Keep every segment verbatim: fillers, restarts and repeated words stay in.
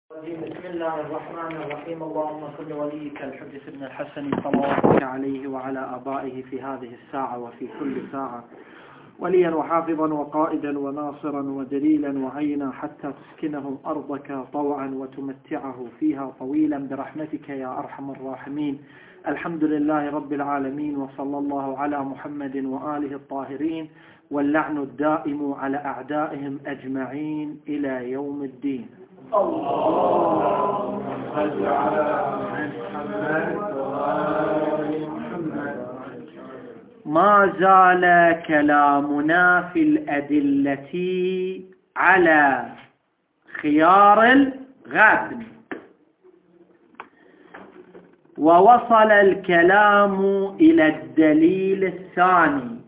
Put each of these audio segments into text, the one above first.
بسم الله الرحمن الرحيم. اللهم صل وليك الحجة ابن الحسن صلواتك عليه وعلى آبائه في هذه الساعة وفي كل ساعة وليا وحافظا وقائدا وناصرا ودليلا وعينا حتى تسكنه أرضك طوعا وتمتعه فيها طويلا برحمتك يا أرحم الراحمين. الحمد لله رب العالمين، وصلى الله على محمد وآله الطاهرين، واللعن الدائم على أعدائهم أجمعين إلى يوم الدين. اللهم صل على محمد وآل محمد. ما زال كلامنا في الأدلة على خيار الغبن، ووصل الكلام إلى الدليل الثاني،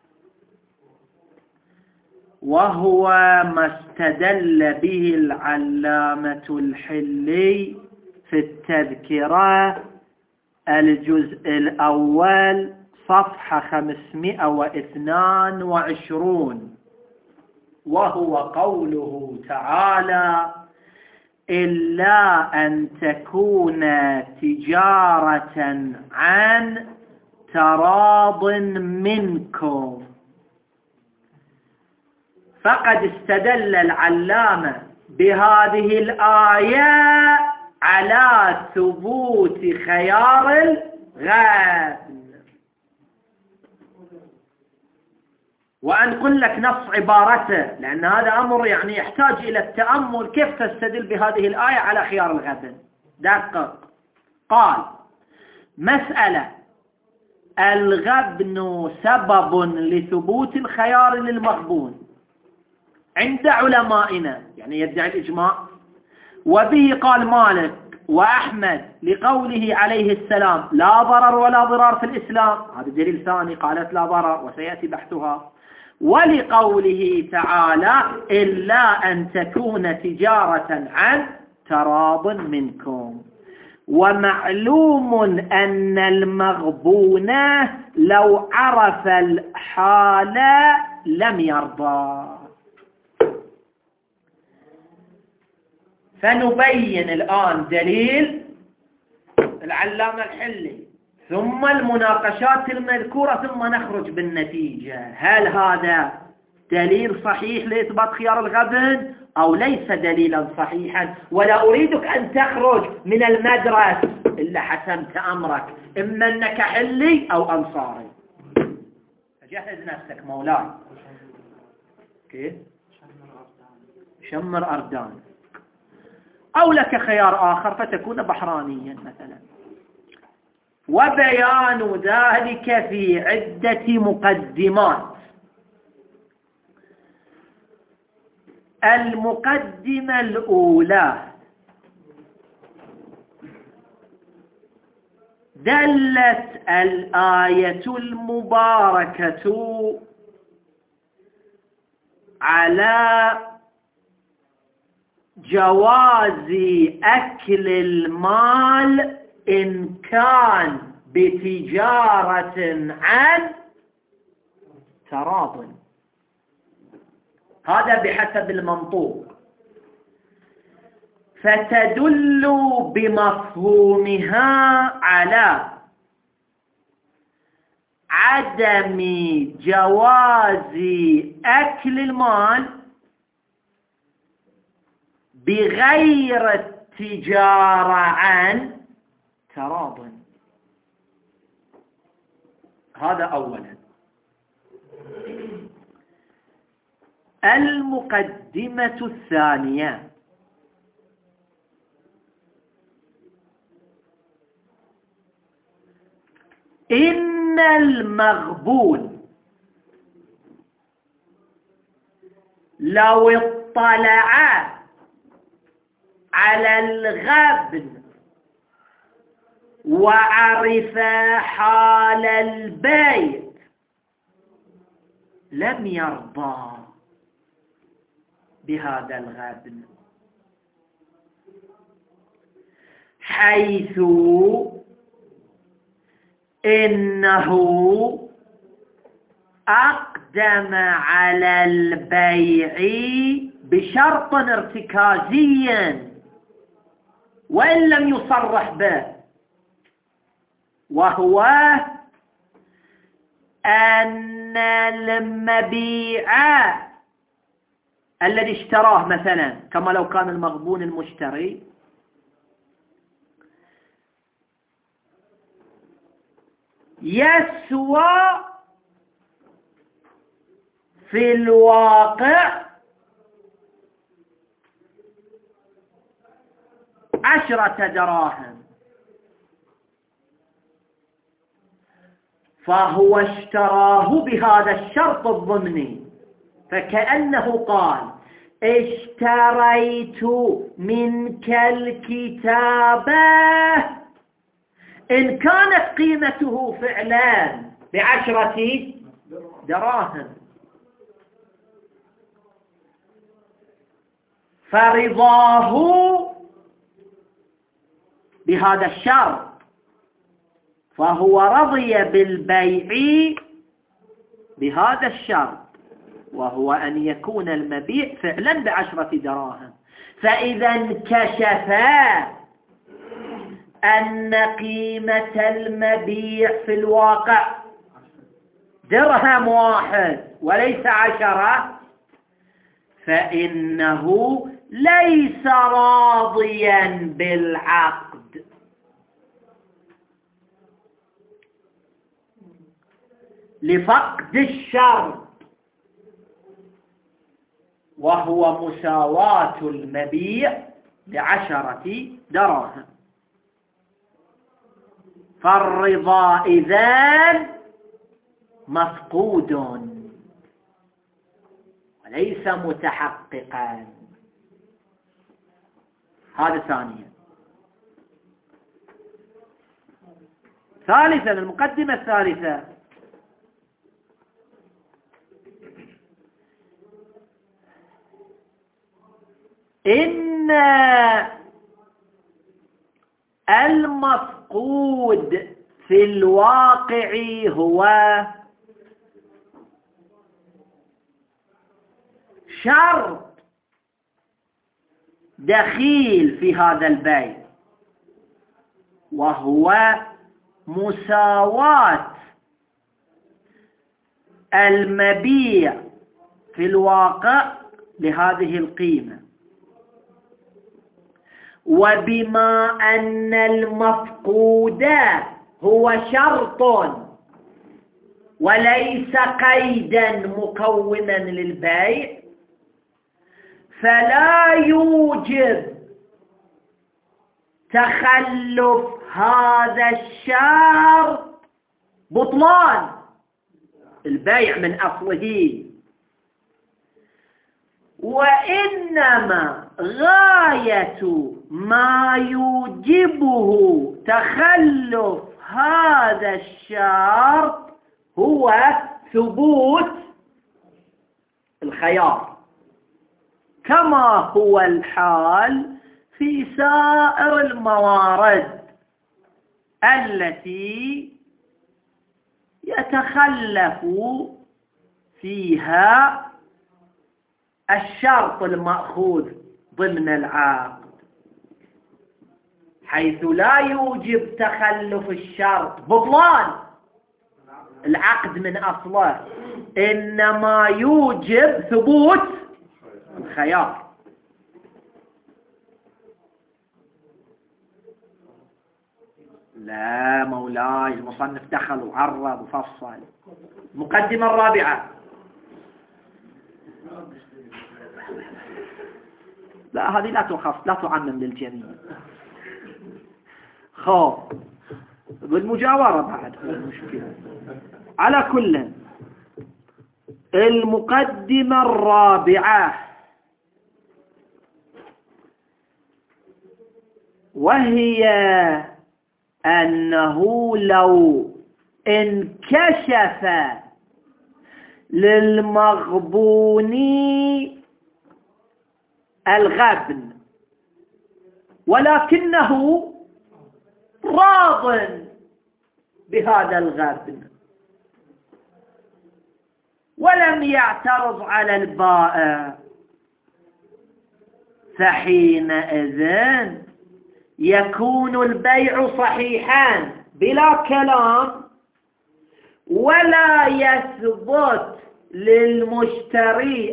وهو ما استدل به العلامة الحلي في التذكرة الجزء الأول صفحة خمسمائة واثنان وعشرون، وهو قوله تعالى: إلا أن تكون تجارة عن تراض منكم. فقد استدل العلامة بهذه الآية على ثبوت خيار الغبن. وأنقل لك نص عبارته، لأن هذا أمر يعني يحتاج إلى التأمل. كيف تستدل بهذه الآية على خيار الغبن؟ دقق. قال: مسألة الغبن سبب لثبوت الخيار للمغبون عند علمائنا، يعني يدعي الإجماع، وبه قال مالك وأحمد لقوله عليه السلام: لا ضرر ولا ضرار في الإسلام. هذا دليل ثاني، قالت لا ضرر وسيأتي بحثها. ولقوله تعالى: إلا أن تكون تجارة عن تراض منكم. ومعلوم أن المغبون لو عرف الحال لم يرضى. فنبين الآن دليل العلامة الحلي ثم المناقشات المذكورة، ثم نخرج بالنتيجة. هل هذا دليل صحيح لإثبات خيار الغبن أو ليس دليلا صحيحا؟ ولا أريدك أن تخرج من المدرس إلا حسمت أمرك، إما أنك حلي أو أنصاري. جهز نفسك مولاي. كيف؟ شمر أردان. أو لك خيار آخر فتكون بحرانيا مثلا. وبيان ذلك في عدة مقدمات. المقدمة الأولى: دلت الآية المباركة على جواز أكل المال إن كان بتجارة عن تراض. هذا بحسب المنطوق. فتدل بمفهومها على عدم جواز أكل المال بغير التجارة عن تراض. هذا أولا. المقدمة الثانية: إن المغبون لو اطلع على الغبن وعرف حال البيت لم يرضى بهذا الغبن، حيث إنه أقدم على البيع بشرط ارتكازي وإن لم يصرح به، وهو أن المبيع الذي اشتراه مثلا، كما لو كان المغبون المشتري، يسوى في الواقع عشرة دراهم، فهو اشتراه بهذا الشرط الضمني، فكأنه قال اشتريت منك الكتابة إن كانت قيمته فعلا بعشرة دراهم، فرضاه بهذا الشرط، فهو رضي بالبيع بهذا الشرط، وهو أن يكون المبيع فعلا بعشرة دراهم. فإذا انكشف أن قيمة المبيع في الواقع درهم واحد وليس عشرة، فإنه ليس راضيا بالعقد، لفقد الشرط، وهو مساواة المبيع بعشرة دراهم. فالرضا إذن مفقود وليس متحققا. هذا ثانيا. ثالثا، المقدمة الثالثة، إن المفقود في الواقع هو شرط دخيل في هذا البيع، وهو مساواة المبيع في الواقع لهذه القيمة. وبما أن المفقود هو شرط وليس قيدا مكونا للبيع، فلا يوجب تخلف هذا الشرط بطلان البيع من أصله، وإنما غاية ما يوجبه تخلف هذا الشرط هو ثبوت الخيار، كما هو الحال في سائر الموارد التي يتخلف فيها الشرط المأخوذ ضمن العقد، حيث لا يوجب تخلف الشرط بطلان العقد من أصله، إنما يوجب ثبوت الخيار. لا مولاي، المصنف دخل وعرض وفصل. المقدمة الرابعة، لا هذه لا تخص، لا تعمم للجميع. خاف بالمجاورة بعد المشكلة. على كل، المقدمة الرابعة وهي أنه لو انكشف للمغبون الغبن ولكنه راض بهذا الغبن ولم يعترض على البائع، فحينئذ يكون البيع صحيحا بلا كلام، ولا يثبت للمشتري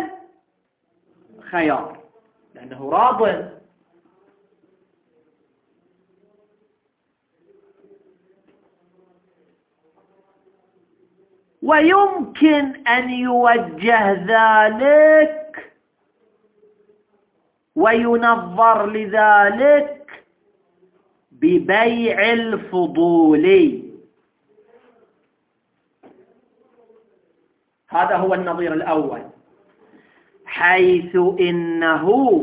الخيار لأنه راض. ويمكن أن يوجه ذلك وينظر لذلك ببيع الفضول. هذا هو النظير الأول، حيث إنه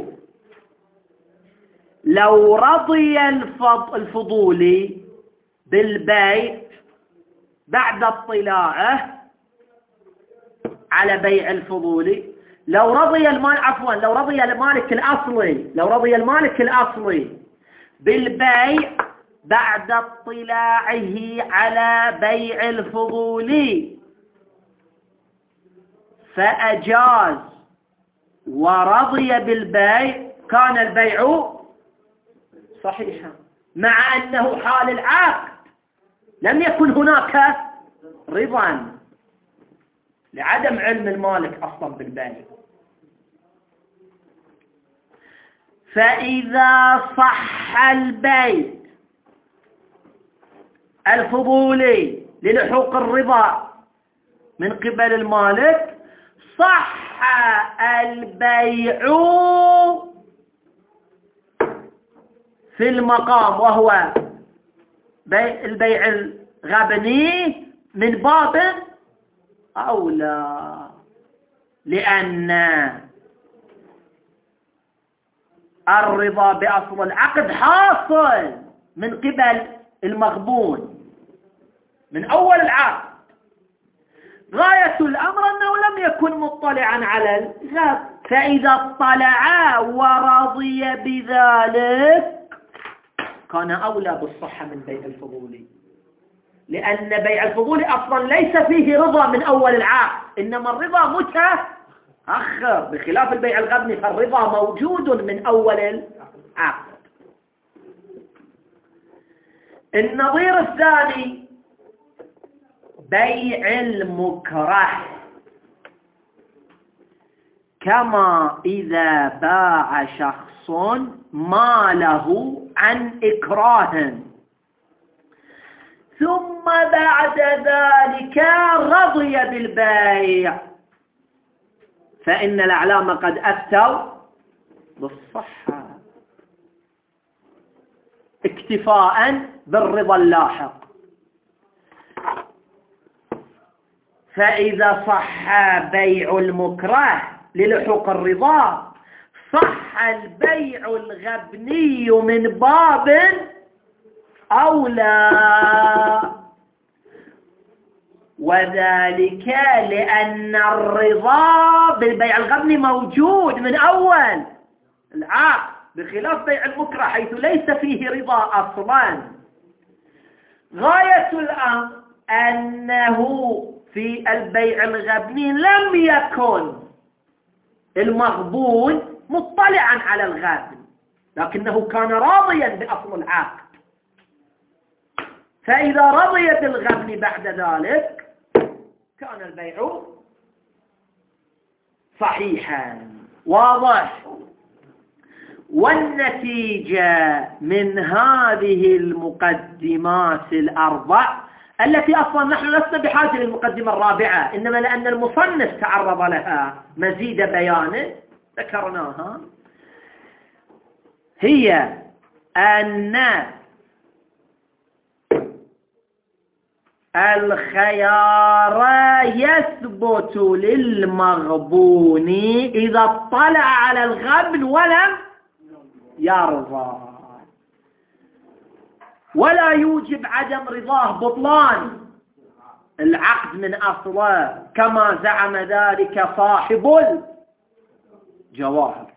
لو رضي الفضولي بالبيع بعد اطلاعه على بيع الفضولي، لو رضي المال عفوا لو رضي المالك الأصلي لو رضي المالك الأصلي بالبيع بعد اطلاعه على بيع الفضولي فأجاز ورضي بالبيع، كان البيع صحيحا، مع أنه حال العقد لم يكن هناك رضا لعدم علم المالك أصلا بالبيع. فإذا صح البيع الفضولي للحوق الرضا من قبل المالك، صح البيع في المقام وهو البيع الغبني من باب أولى، لأن الرضا بأصل العقد حاصل من قبل المغبون من أول العقد. غاية الأمر أنه لم يكن مطلعا على الغب، فإذا اطلع ورضي بذلك كان أولى بالصحة من بيع الفضولي، لأن بيع الفضولي أصلا ليس فيه رضا من أول العقد، إنما الرضا متأخر، بخلاف البيع الغبني فالرضا موجود من أول العقد. النظير الثاني بيع المكره، كما إذا باع شخص ماله عن إكراه ثم بعد ذلك رضي بالبيع، فإن الأعلام قد أفتوا بالصحة اكتفاء بالرضا اللاحق. فإذا صح بيع المكره للحوق الرضا صح البيع الغبني من باب أولى، وذلك لأن الرضا بالبيع الغبني موجود من أول العقد، بخلاف بيع المكره حيث ليس فيه رضا أصلا. غاية الأمر أنه في البيع الغبني لم يكن المغبون مطلعا على الغابن، لكنه كان راضيا بأصل العقد، فإذا رضي بالغبن بعد ذلك كان البيع صحيحا. واضح؟ والنتيجة من هذه المقدمات الأربع التي أصلا نحن لسنا بحاجة للمقدمة الرابعة، إنما لأن المصنف تعرض لها مزيد بيان ذكرناها، هي أن الخيار يثبت للمغبون إذا اطلع على الغبن ولم يرضى، ولا يوجب عدم رضاه بطلان العقد من أصله كما زعم ذلك صاحب الجواهر.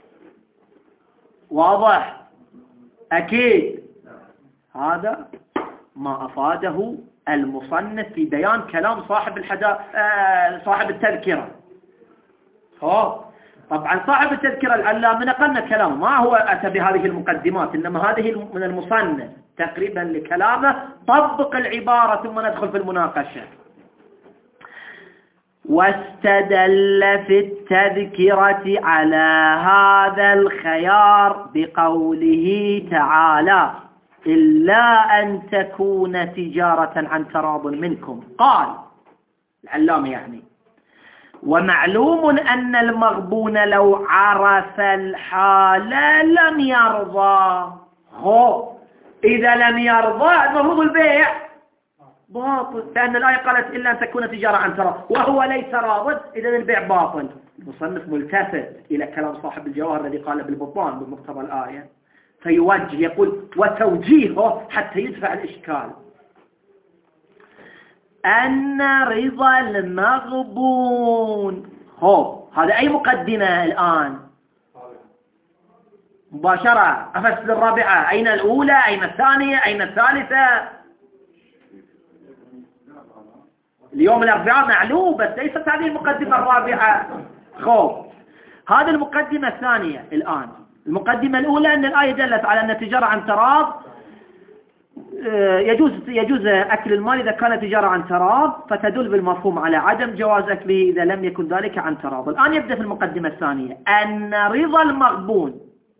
واضح؟ أكيد هذا ما أفاده المصنف في بيان كلام صاحب الحدا... آه... صاحب التذكرة. طبعا صاحب التذكرة العلامة نقلنا كلامه، ما هو أتى بهذه المقدمات، إنما هذه من المصنف تقريبا لكلامه. طبق العبارة ثم ندخل في المناقشة. واستدل في التذكرة على هذا الخيار بقوله تعالى: إلا أن تكون تجارة عن تراض منكم. قال العلامة يعني: ومعلوم أن المغبون لو عرف الحال لم يرضى. هو إذا لم يرضى المفروض البيع باطل، لأن الآية قالت إلا أن تكون تجارة عن تراض، وهو ليس راض، إذا البيع باطل. المصنف ملتفت إلى كلام صاحب الجواهر الذي قال بالبطلان بمقتضى الآية، فيوجه يقول وتوجيهه حتى يدفع الإشكال: أن رضا المغبون. هو هذا أي مقدمة الآن؟ مباشرة أفسد الرابعة. أين الأولى؟ أين الثانية؟ أين الثالثة؟ اليوم الأربعاء معلوم، بس ليست هذه المقدمة الرابعة. خب هذه المقدمة الثانية الآن. المقدمة الأولى أن الآية دلت على أن التجارة عن تراض يجوز يجوز أكل المال إذا كانت تجارة عن تراض، فتدل بالمفهوم على عدم جواز أكله إذا لم يكن ذلك عن تراض. الآن يبدأ في المقدمة الثانية: أن رضا المغبون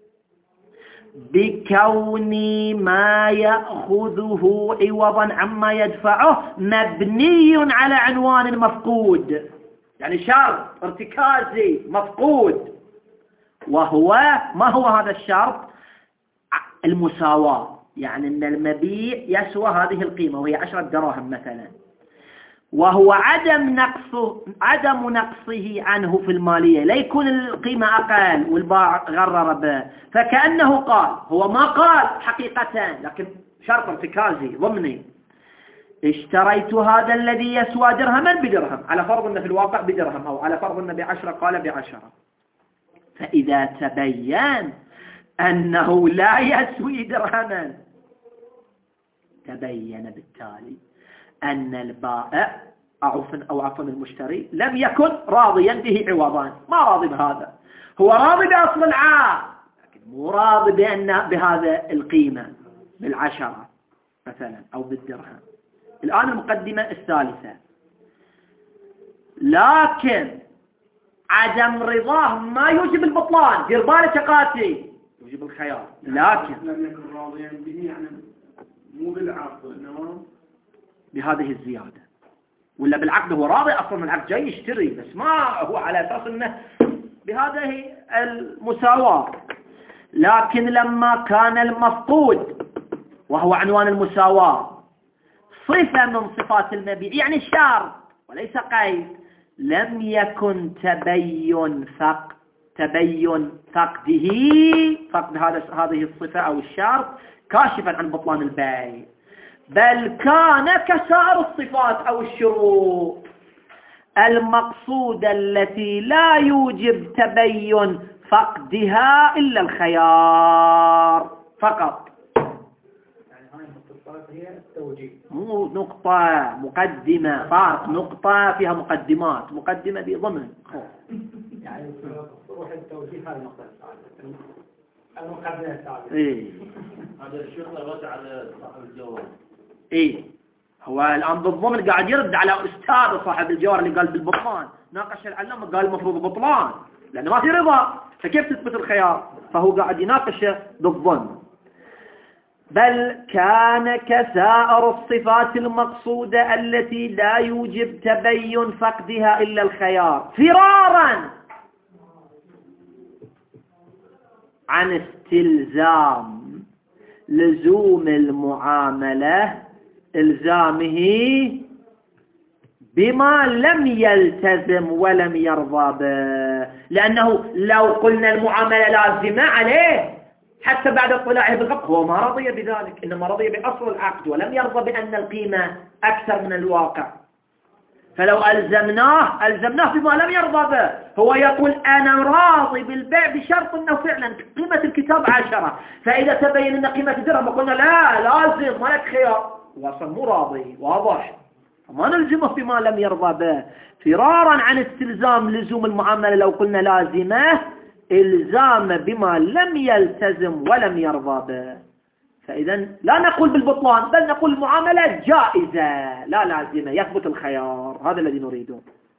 بكون ما يأخذه عوضا عما يدفعه مبني على عنوان مفقود، يعني شرط ارتكازي مفقود. وهو ما هو هذا الشرط؟ المساواة، يعني أن المبيع يسوى هذه القيمة وهي عشرة دراهم مثلا، وهو عدم نقصه عدم نقصه عنه في المالية، لا يكون القيمة أقل والباع غرر به، فكأنه قال، هو ما قال حقيقة لكن شرط ارتكازي ضمني: اشتريت هذا الذي يسوى درهما بدرهم، على فرض أنه في الواقع بدرهم، أو على فرض أنه بعشرة قال بعشرة. فإذا تبين أنه لا يسوي درهما، تبين بالتالي أن البائع أو عفوا المشتري لم يكن راضيا به عوضان، ما راضي بهذا، هو راضي بأصل العام لكن مو راضي بأن بهذا القيمة بالعشرة مثلا أو بالدرهم. الآن المقدمة الثالثة: لكن عدم رضاه ما يوجب البطلان، دير بالك قاتي، يوجب الخيار. لكن لم يكن راضيا به، يعني مو بالعقد انما بهذه الزيادة، ولا بالعقد هو راضي أصلا، العقد جاي يشتري، بس ما هو على أساس أنه بهذه المساواة. لكن لما كان المفقود وهو عنوان المساواة صفة من صفات المبيع، يعني شرط وليس قيد، لم يكن تبين فقد تبين فقده فقد هذا هذه الصفة أو الشرط كاشفا عن بطلان البيع، بل كان كسائر الصفات أو الشروط المقصودة التي لا يوجب تبين فقدها إلا الخيار فقط. يعني هاي النقطة هي التوجيه، مو نقطة مقدمة، فارق نقطة فيها مقدمات، مقدمة بضمن يعني روح التوجيه هذه النقطة الثالثة، المقدمة الثالثة. إيه هذا الشيخ رد على صاحب الجواب. إيه هو الآن بالضمن قاعد يرد على أستاذ صاحب الجوار اللي قال بالبطلان، ناقش العلامة قال المفروض بطلان لأنه ما في رضا، فكيف تثبت الخيار؟ فهو قاعد يناقشه بالظن. بل كان كسائر الصفات المقصودة التي لا يوجب تبين فقدها إلا الخيار فرارا عن استلزام لزوم المعاملة إلزامه بما لم يلتزم ولم يرضى به، لأنه لو قلنا المعاملة لازمة عليه حتى بعد اطلاعه بالقبض هو ما رضي بذلك، إنما رضي بأصل العقد ولم يرضى بأن القيمة أكثر من الواقع، فلو ألزمناه ألزمناه بما لم يرضى به. هو يقول أنا راضي بالبيع بشرط أنه فعلا قيمة الكتاب عشرة، فإذا تبين أن قيمة درهم قلنا لا لازم ما لك خيار، هو أصلا مو راضي، واضح. ما نلزمه بما لم يرضى به، فرارا عن استلزام لزوم المعاملة لو قلنا لازمه إلزام بما لم يلتزم ولم يرضى به. فإذا لا نقول بالبطلان بل نقول المعاملة جائزة لا لازمة، يثبت الخيار، هذا الذي نريده.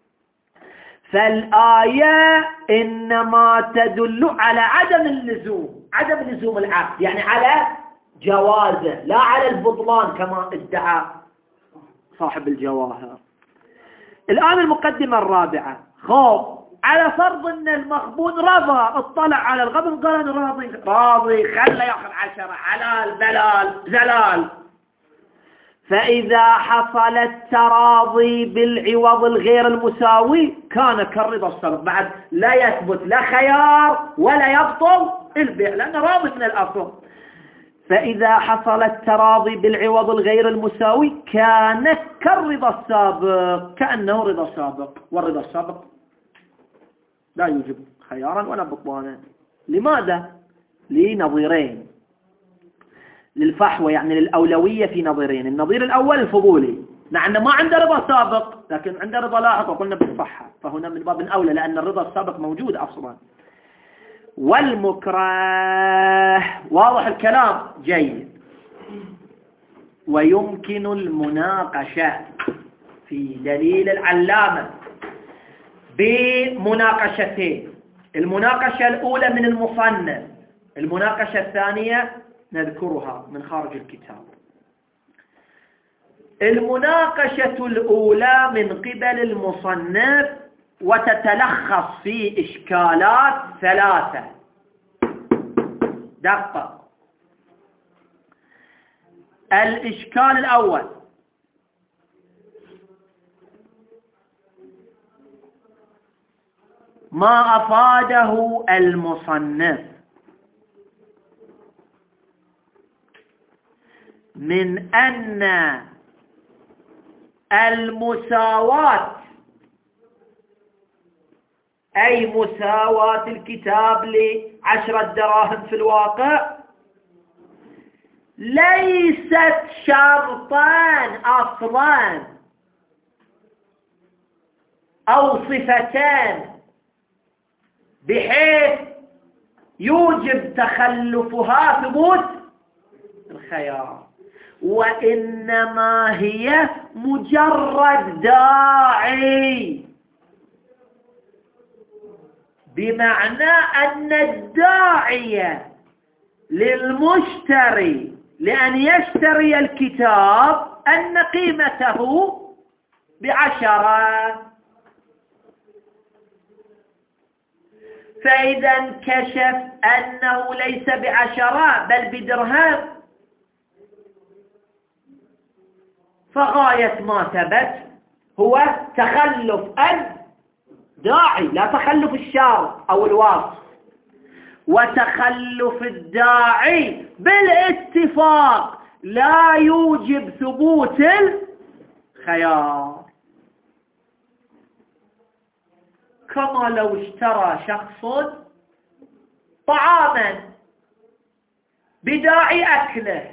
فالآية إنما تدل على عدم اللزوم، عدم لزوم العقد، يعني على جوازه لا على البطلان كما ادعى صاحب الجواهر. الآن المقدمة الرابعة، خوف على فرض ان المخبون رضى، اطلع على الغبن قال انا راضي راضي خلى ياخذ عشرة، حلال بلال زلال. فإذا حصل التراضي بالعوض الغير المساوي كان كالرضا السابق، بعد لا يثبت لا خيار ولا يبطل البيع لأنه راضي من الأصل. فإذا حصل التراضي بالعوض الغير المساوي كان كالرضا السابق، كأنه رضا سابق، والرضا السابق لا يوجب خيارا ولا بطلانا. لماذا؟ لنظيرين للفحوى، يعني للأولوية في نظيرين. النظير الأول الفضولي، مع أنه ما عنده رضا سابق لكن عنده رضا لاحق وقلنا بالصحة، فهنا من باب أولى لأن الرضا السابق موجود أصلا. والمكره واضح الكلام جيد. ويمكن المناقشة في دليل العلامة بمناقشتين، المناقشة الأولى من المصنف، المناقشة الثانية نذكرها من خارج الكتاب. المناقشة الأولى من قبل المصنف وتتلخص في إشكالات ثلاثة. دقة. الإشكال الأول، ما أفاده المصنف من أن المساواة، أي مساواة الكتاب لعشرة دراهم في الواقع، ليست شرطان أصلا أو صفتان بحيث يوجب تخلفها ثبوت الخيار، وإنما هي مجرد داعي، بمعنى أن الداعي للمشتري لأن يشتري الكتاب أن قيمته بعشرة، فإذا انكشف أنه ليس بعشرة بل بدرهم، فغاية ما ثبت هو تخلف الداعي لا تخلف الشارع أو الوصف، وتخلف الداعي بالاتفاق لا يوجب ثبوت الخيار. كما لو اشترى شخص طعاما بداعي أكله،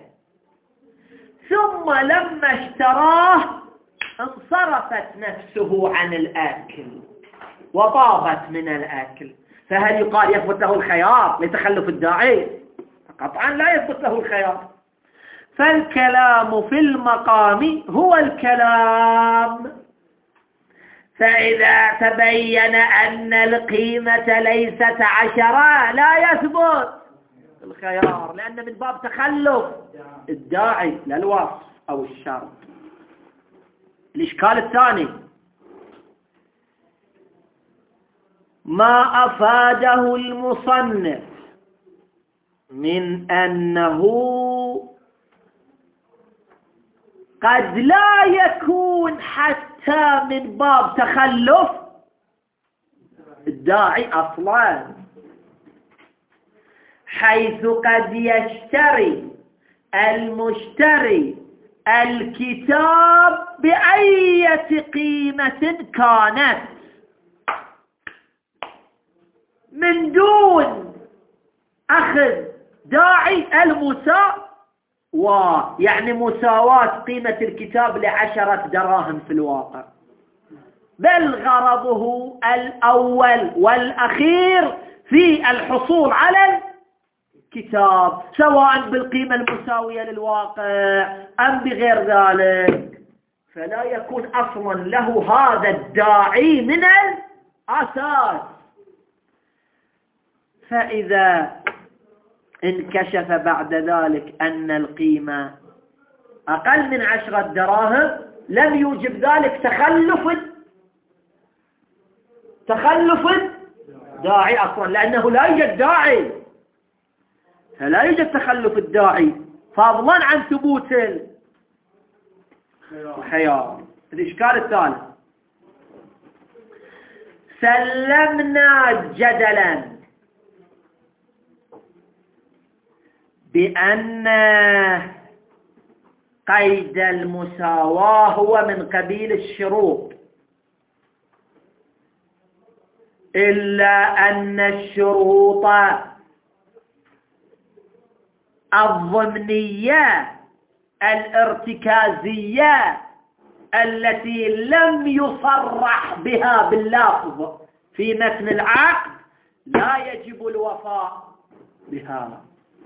ثم لما اشتراه انصرفت نفسه عن الأكل وطابت من الأكل، فهل يقال يثبت له الخيار لتخلف الداعي؟ قطعا لا يثبت له الخيار. فالكلام في المقام هو الكلام. فإذا تبين أن القيمة ليست عشرة لا يثبت الخيار، لأن من باب تخلف الداعي لا الوصف أو الشرط. الإشكال الثاني، ما أفاده المصنف من أنه قد لا يكون حتى من باب تخلف الداعي أصلا، حيث قد يشتري المشتري الكتاب بأية قيمة كانت من دون أخذ داعي المساء ويعني مساواة قيمة الكتاب لعشرة دراهم في الواقع، بل غرضه الأول والأخير في الحصول على الكتاب سواء بالقيمة المساوية للواقع أم بغير ذلك، فلا يكون أصلا له هذا الداعي من الأساس. فإذا انكشف بعد ذلك أن القيمة أقل من عشرة دراهم لم يوجب ذلك تخلف تخلف داعي أصلا، لأنه لا يوجد داعي، فلا يوجد تخلف الداعي فضلا عن ثبوت الخيار. الإشكال الثالث، سلمنا جدلا بأن قيد المساواة هو من قبيل الشروط، إلا أن الشروط الضمنية الارتكازية التي لم يصرح بها باللفظ في متن العقد لا يجب الوفاء بها،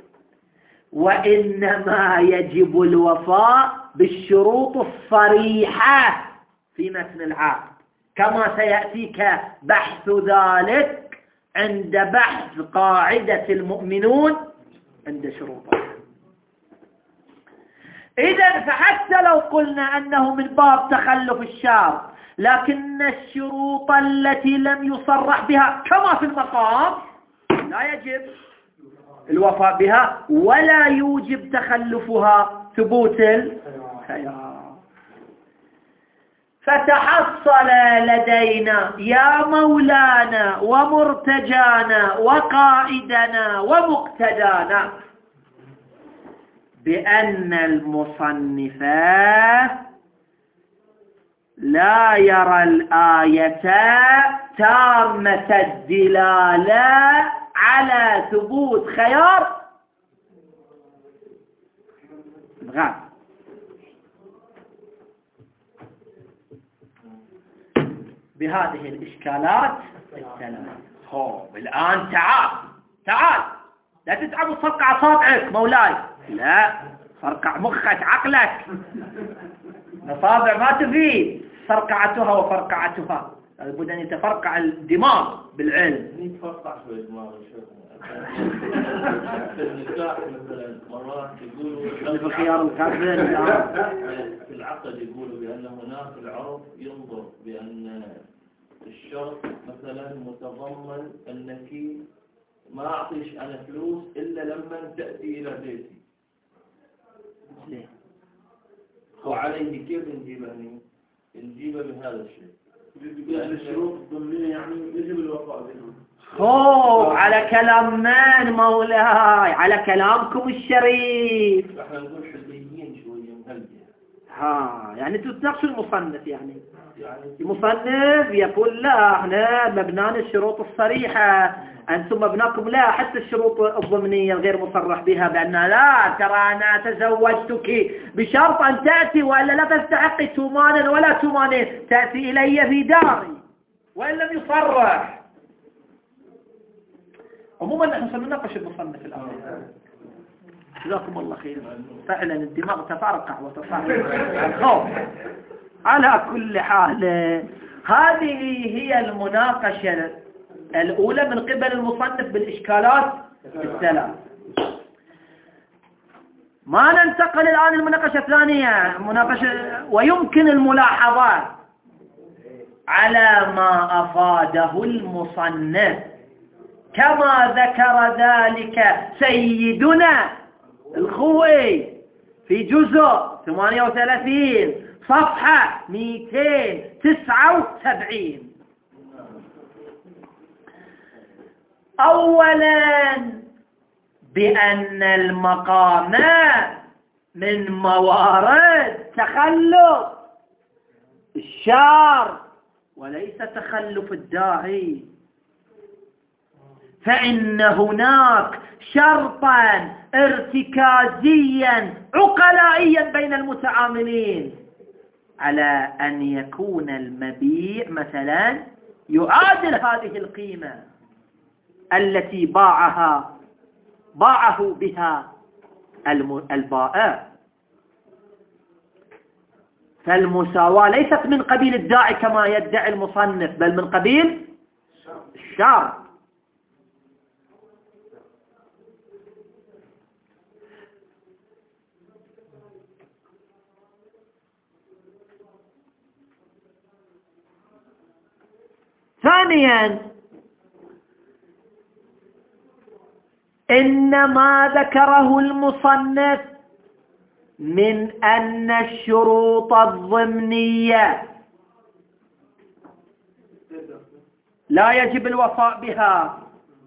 وإنما يجب الوفاء بالشروط الصريحة في متن العقد، كما سيأتيك بحث ذلك عند بحث قاعدة المؤمنون عند شروطه. إذن فحتى لو قلنا أنه من باب تخلف الشرط، لكن الشروط التي لم يصرح بها كما في المقام لا يجب الوفاء بها ولا يوجب تخلفها ثبوت الخيار. فتحصل لدينا يا مولانا ومرتجانا وقائدنا ومقتدانا بأن المصنف لا يرى الآية تامة الدلالة على ثبوت خيار بغاب. بهذه الإشكالات الثلاث. طيب الآن تعال تعال لا تتعب وتفرقع أصابعك مولاي، لا فرقع مخك عقلك، الأصابع ما تفيد فرقعتها وفرقعتها، لابد أن يتفرقع الدماغ بالعلم. يتفرقع شوي دماغ النكاح مثلا مرات يقولوا في خيار القابل في العقد يقولوا بأن هناك العرف ينظر بأن الشرط مثلا متضمن أنك ما أعطيش أنا فلوس إلا لما تأتي إلى بيتي. ليه؟ وعليه كيف نجيبه نجيبه بهذا الشيء؟ يعني الشروط الضمنية يعني يجب الوفاء بها. خوف على كلام من مولاي؟ على كلامكم الشريف. احنا نقول حليين شوية مهلية. ها يعني تناقش المصنف، يعني المصنف يقول لا احنا مبنانا الشروط الصريحة، أنتم مبناكم لا حتى الشروط الضمنية الغير مصرح بها بأن لا ترى أنا تزوجتك بشرط أن تأتي وإلا لا تستحقي تومانا ولا تومانين، تأتي إلي في داري وإن لم يصرح. عموما نحن سنناقش المصنف الآن. جزاكم الله خير. فعلا الدماغ تفرقع وتفرقع. على كل حال هذه هي المناقشة الأولى من قبل المصنف بالإشكالات الثلاث. ما ننتقل الآن المناقشة الثانية، مناقشة ويمكن الملاحظة على ما أفاده المصنف كما ذكر ذلك سيدنا الخوئي في جزء ثمانية وثلاثين صفحة مئتين وتسعة وسبعين. أولا بأن المقام من موارد تخلف الشار وليس تخلف الداعي، فإن هناك شرطا ارتكازيا عقلائيا بين المتعاملين على أن يكون المبيع مثلا يعادل هذه القيمة التي باعها باعه بها البائع. فالمساواة ليست من قبيل الداعي كما يدعي المصنف، بل من قبيل الشرط. ثانيا، إن ما ذكره المصنف من أن الشروط الضمنية لا يجب الوفاء بها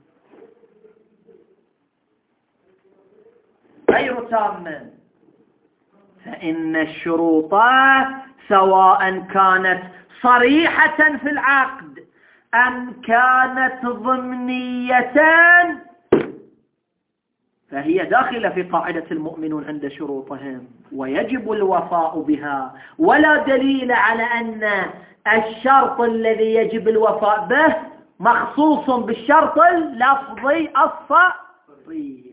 غير تامة، فإن الشروط سواء كانت صريحة في العقد أم كانت ضمنية فهي داخلة في قاعدة المؤمنون عند شروطهم ويجب الوفاء بها. ولا دليل على أن الشرط الذي يجب الوفاء به مخصوص بالشرط اللفظي الصريح.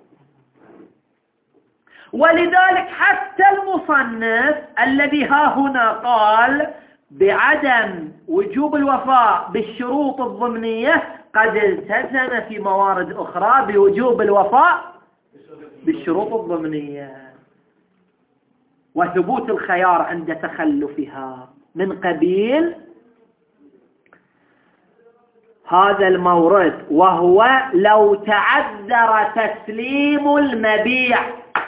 ولذلك حتى المصنف الذي ها هنا قال بعدم وجوب الوفاء بالشروط الضمنية قد التزم في موارد أخرى بوجوب الوفاء بالشروط الضمنية وثبوت الخيار عند تخلفها من قبيل هذا المورد، وهو لو تعذر تسليم المبيع،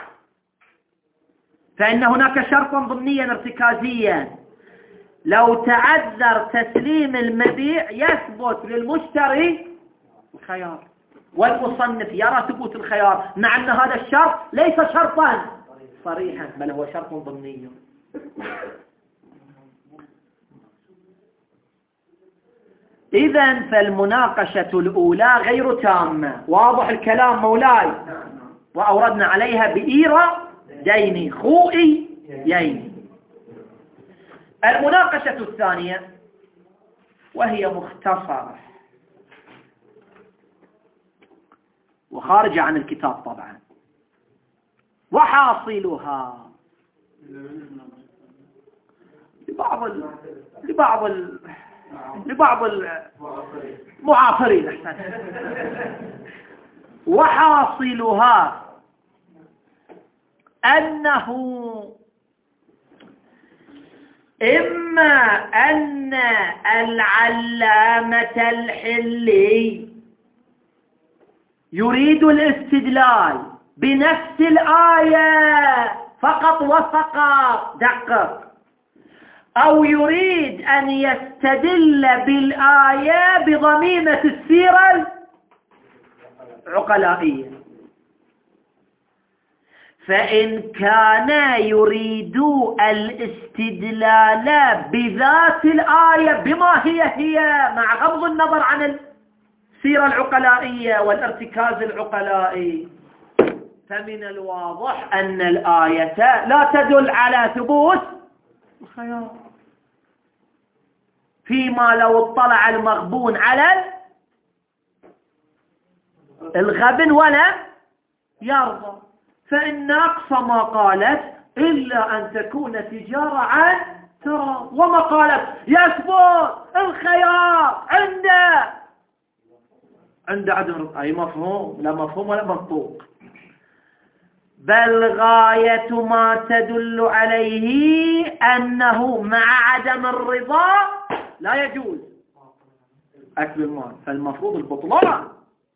فإن هناك شرطا ضمنيا ارتكازيا لو تعذر تسليم المبيع يثبت للمشتري الخيار، والمصنف يرى ثبوت الخيار مع أن هذا الشرط ليس شرطا صريحا بل هو شرط ضمني. إذن فالمناقشة الأولى غير تامة. واضح الكلام مولاي؟ وأوردنا عليها بإيرة ديني خوئي ييني. المناقشة الثانية وهي مختصرة وخارجة عن الكتاب طبعا، وحاصلها لبعض ال... لبعض ال... لبعض المعاصرين وحاصلها أنه إما أن العلامة الحلي يريد الاستدلال بنفس الآية فقط وفقط دقق، أو يريد أن يستدل بالآية بضميمة السيرة العقلائية. فإن كان يريد الاستدلال بذات الآية بما هي هي مع غض النظر عن السيرة العقلائية والارتكاز العقلائي، فمن الواضح أن الآية لا تدل على ثبوت الخيار، فيما لو اطلع المغبون على الغبن ولا يرضى، فإن أقصى ما قالت إلا أن تكون تجارة عن ترى، وما قالت يثبت الخيار عنده عند عدم أي مفهوم لا مفهوم ولا منطوق، بل غاية ما تدل عليه أنه مع عدم الرضا لا يجوز أكل المال، فالمفروض البطلان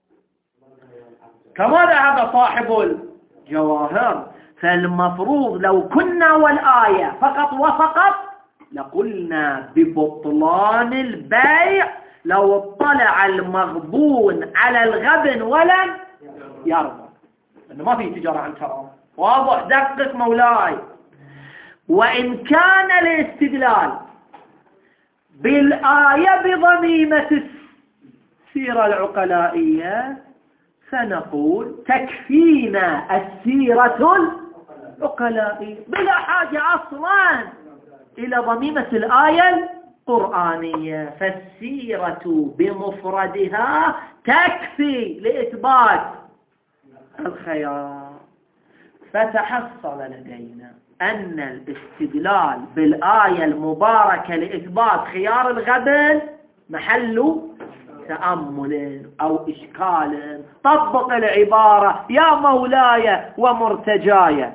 كما ذهب صاحب الجواهر. فالمفروض لو كنا والآية فقط وفقط لقلنا ببطلان البيع لو اطلع المغبون على الغبن ولم يرضى، لأنه ما في تجارة عن ترى. واضح دقق مولاي. وإن كان الاستدلال بالآية بضميمة السيرة العقلائية سنقول تكفينا السيرة العقلائية بلا حاجة أصلا إلى ضميمة الآية القرآنية، فالسيرة بمفردها تكفي لإثبات الخيار. فتحصل لدينا أن الاستدلال بالآية المباركة لإثبات خيار الغبن محل تأمل أو إشكال. طبق العبارة يا مولاي ومرتجاي.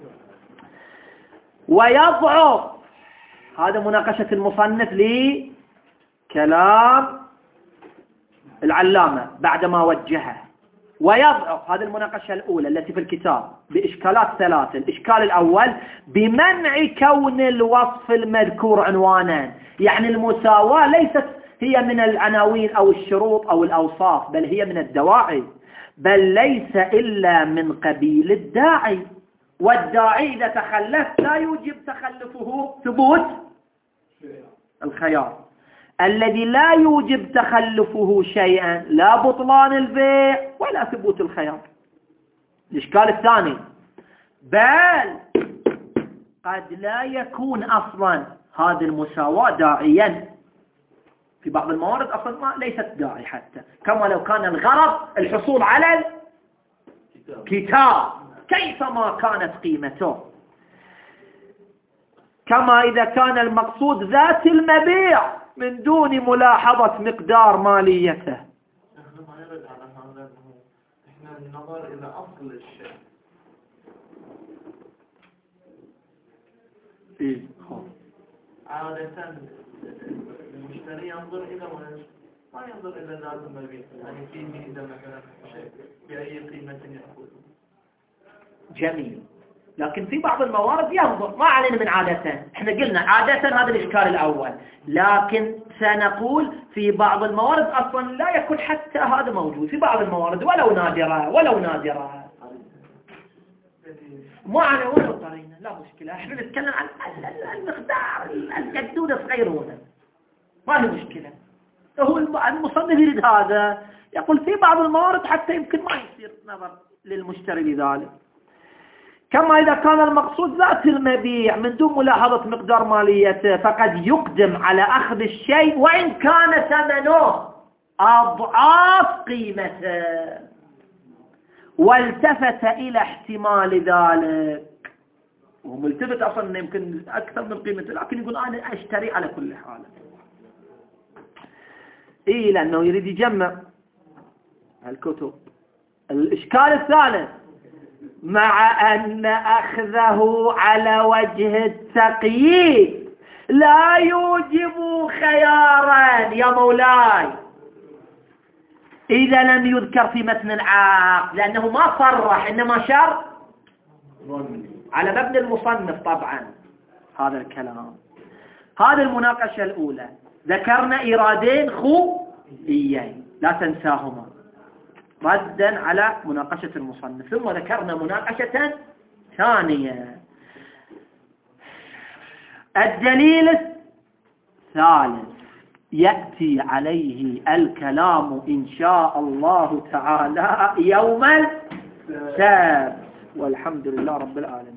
ويضعف، هذا مناقشة المصنف لكلام العلامة بعدما وجهه. ويضعف، هذه المناقشة الأولى التي في الكتاب بإشكالات ثلاثة. الإشكال الأول بمنع كون الوصف المذكور عنوانا، يعني المساواة ليست هي من العناوين أو الشروط أو الأوصاف، بل هي من الدواعي، بل ليس إلا من قبيل الداعي، والداعي إذا تخلف لا يوجب تخلفه ثبوت الخيار، الذي لا يوجب تخلفه شيئا لا بطلان البيع ولا ثبوت الخيار. الإشكال الثاني بل قد لا يكون أصلا هذه المساواة داعيا، في بعض الموارد أصلا ما ليست داعي حتى، كما لو كان الغرض الحصول على الكتاب كيفما كانت قيمته، كما إذا كان المقصود ذات المبيع من دون ملاحظة مقدار ماليته. نحن ما نرد على هذا، احنا النظر إلى أصل الشيء. إيه عادة المشتري ينظر إلى ما ينظر إلى ذات المبيع، يعني في ميزة مثلا شيء بأي قيمة يأخذه. جميل، لكن في بعض الموارد ينظر، ما علينا من عادة. احنا قلنا عادة هذا الإشكال الأول، لكن سنقول في بعض الموارد أصلا لا يكون حتى هذا موجود، في بعض الموارد ولو نادرة ولو نادرة ما علينا ولو قرينا لا مشكلة. احنا نتكلم عن المقدار الجدود الصغير هنا، ما هي مشكلة. هو المصنف يريد هذا، يقول في بعض الموارد حتى يمكن ما يصير نظر للمشتري لذلك، كما إذا كان المقصود ذات المبيع من دون ملاحظة مقدار ماليته، فقد يقدم على أخذ الشيء وإن كان ثمنه أضعاف قيمته، والتفت إلى احتمال ذلك. وهو ملتفت أصلا يمكن أكثر من قيمته، لكن يقول أنا أشتري على كل حال. إيه، لأنه يريد يجمع الكتب. الإشكال الثالث مع أن أخذه على وجه التقييد لا يوجب خيارا يا مولاي إذا لم يذكر في متن العقد، لأنه ما صرح إنما شر على مبنى المصنف. طبعا هذا الكلام، هذه المناقشة الأولى. ذكرنا إيرادين خوئيين لا تنساهما ردا على مناقشة المصنف، ثم ذكرنا مناقشة ثانية. الدليل الثالث يأتي عليه الكلام إن شاء الله تعالى يوم السبت، والحمد لله رب العالمين.